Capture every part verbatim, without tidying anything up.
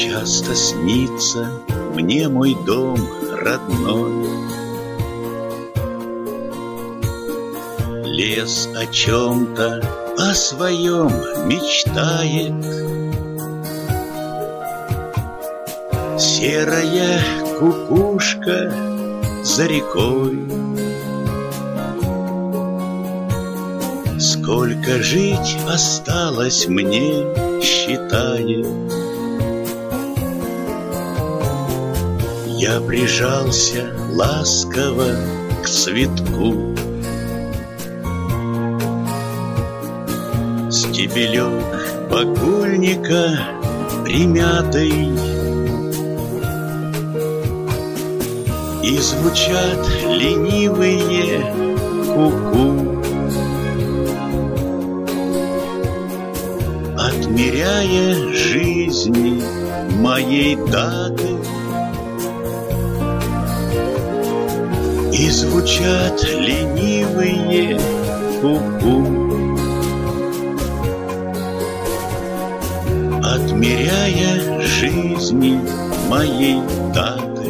Часто снится мне мой дом родной. Лес о чем-то, о своем мечтает. Серая кукушка за рекой. Сколько жить осталось мне, считает. Я прижался ласково к цветку. Стебелек багульника примятый, и звучат ленивые ку-ку. Отмеряя жизни моей даты, и звучат ленивые ку-ку. Отмеряя жизни моей даты,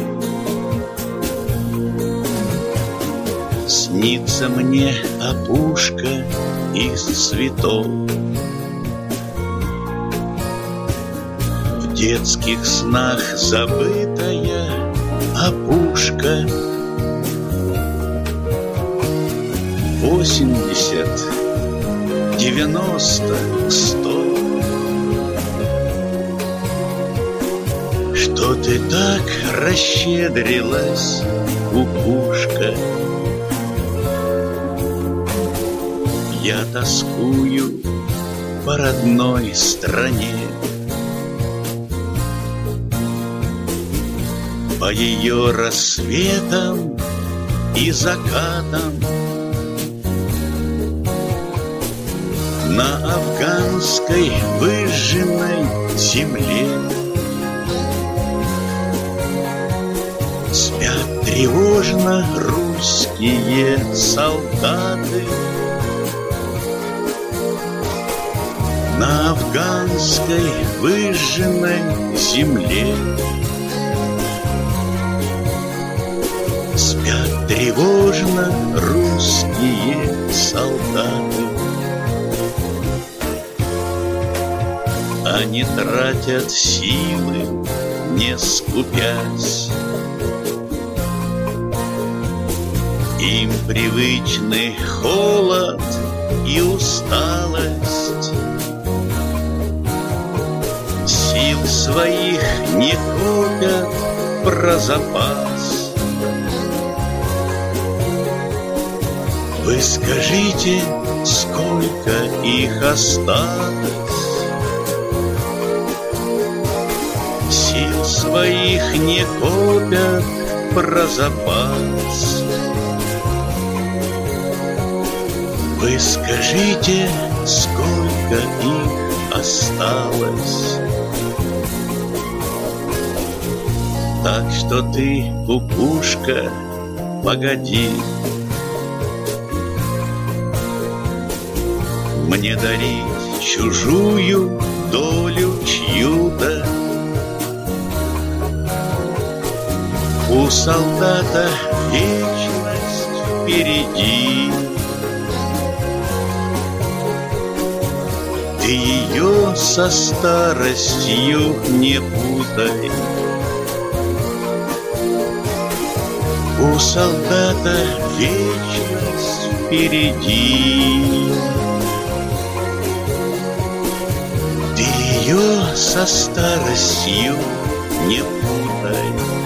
снится мне опушка из цветов. В детских снах забытая опушка. Восемьдесят, девяносто, сто. Что ты так расщедрилась, кукушка? Я тоскую по родной стране, по ее рассветам и закатам. На афганской выжженной земле спят тревожно русские солдаты. На афганской выжженной земле спят тревожно русские солдаты. Они тратят силы, не скупясь. Им привычны холод и усталость. Сил своих не копят про запас. Вы скажите, сколько их осталось? Сил своих не копят про запас. Вы скажите, сколько их осталось? Так что ты, кукушка, погоди, мне дарить чужую долю чью-то. У солдата вечность впереди. Ты ее со старостью не путай. У солдата вечность впереди. Ты ее со старостью не путай.